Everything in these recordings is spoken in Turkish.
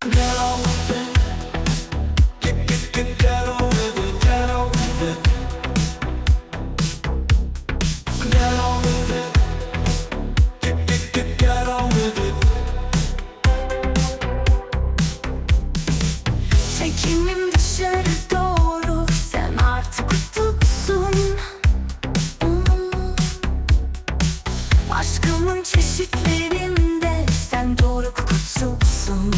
Get on with it. Get on with it. Get on with it. Get on with it. Get on with it. Çekimim dışarı doğru, sen artık tutsun. Aşkımın çeşitlerinde sen doğru kutupsun.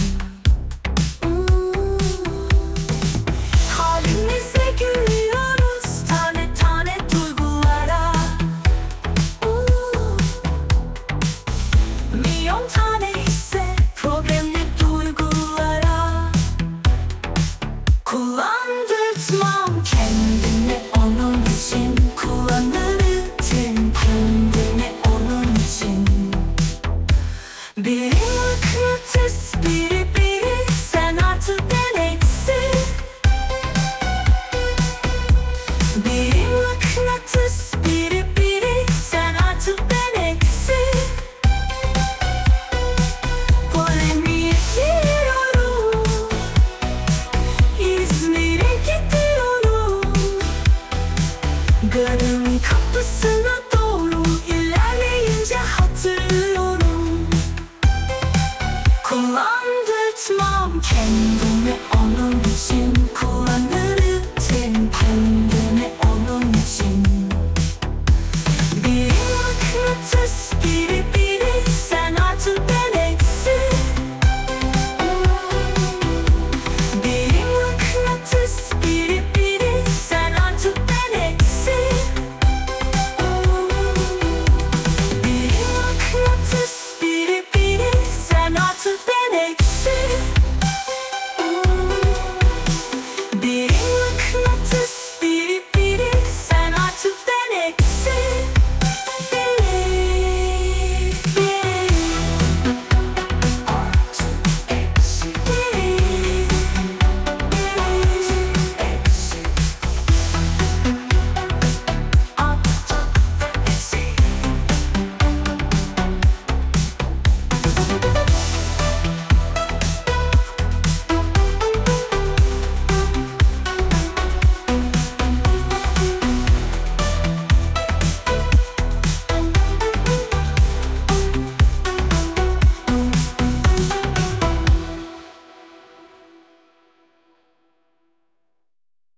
Halimize gülüyoruz tane tane duygulara. Milyon tane hisse problemli duygulara. Kullandırtmam kendimi onun için, kullanırım kendimi onun için. Biri mıknatıs, biri sen artı ben eksi. Biri mıknatıs, biri sen artı ben eksi. Polemiğe giriyorum, İzmir'e gidiyorum. Garın kapısına doğru ilerleyince hatırlıyorum. Kullandırtmam kendimi onun için, kullanırım